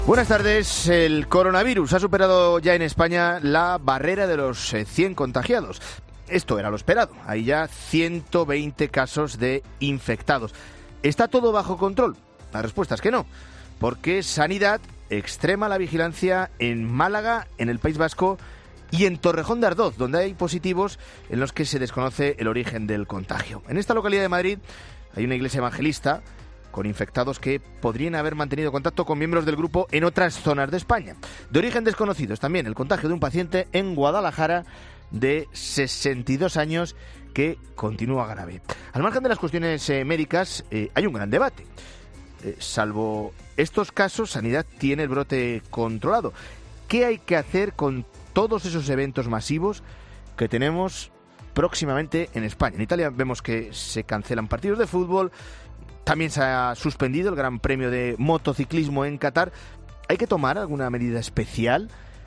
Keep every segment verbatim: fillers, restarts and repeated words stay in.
Buenas tardes. El coronavirus ha superado ya en España la barrera de los cien contagiados. Esto era lo esperado. Hay ya ciento veinte casos de infectados. ¿Está todo bajo control? La respuesta es que no, porque Sanidad extrema la vigilancia en Málaga, en el País Vasco y en Torrejón de Ardoz, donde hay positivos en los que se desconoce el origen del contagio. En esta localidad de Madrid hay una iglesia evangelista con infectados que podrían haber mantenido contacto con miembros del grupo en otras zonas de España. De origen desconocido es también el contagio de un paciente en Guadalajara de sesenta y dos años que continúa grave. Al margen de las cuestiones eh, médicas, eh, hay un gran debate. Eh, salvo estos casos, Sanidad tiene el brote controlado. ¿Qué hay que hacer con todos esos eventos masivos que tenemos próximamente en España? En Italia vemos que se cancelan partidos de fútbol. También se ha suspendido el Gran Premio de motociclismo en Qatar. ¿Hay que tomar alguna medida especial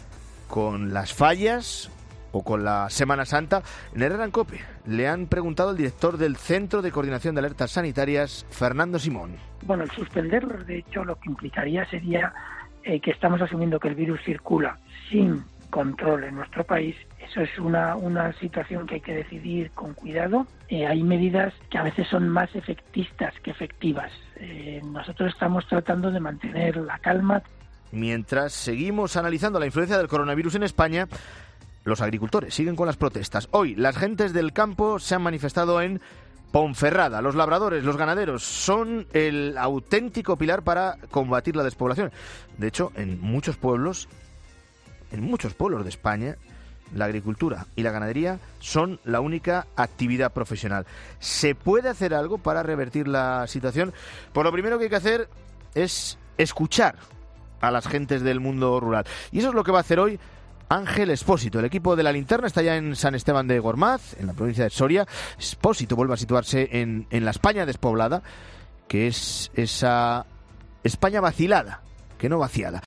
con las fallas o con la Semana Santa? En Herrera en COPE le han preguntado al director del Centro de Coordinación de Alertas Sanitarias, Fernando Simón. Bueno, el suspenderlos, de hecho, lo que implicaría sería eh, que estamos asumiendo que el virus circula sin control en nuestro país. Eso es una, una situación que hay que decidir con cuidado. Eh, hay medidas que a veces son más efectistas que efectivas. Eh, nosotros estamos tratando de mantener la calma. Mientras seguimos analizando la influencia del coronavirus en España, los agricultores siguen con las protestas. Hoy las gentes del campo se han manifestado en Ponferrada. Los labradores, los ganaderos son el auténtico pilar para combatir la despoblación. De hecho, en muchos pueblos En muchos pueblos de España, la agricultura y la ganadería son la única actividad profesional. ¿Se puede hacer algo para revertir la situación? Pues lo primero que hay que hacer es escuchar a las gentes del mundo rural. Y eso es lo que va a hacer hoy Ángel Espósito. El equipo de La Linterna está ya en San Esteban de Gormaz, en la provincia de Soria. Espósito vuelve a situarse en, en la España despoblada, que es esa España vacilada, que no vaciada.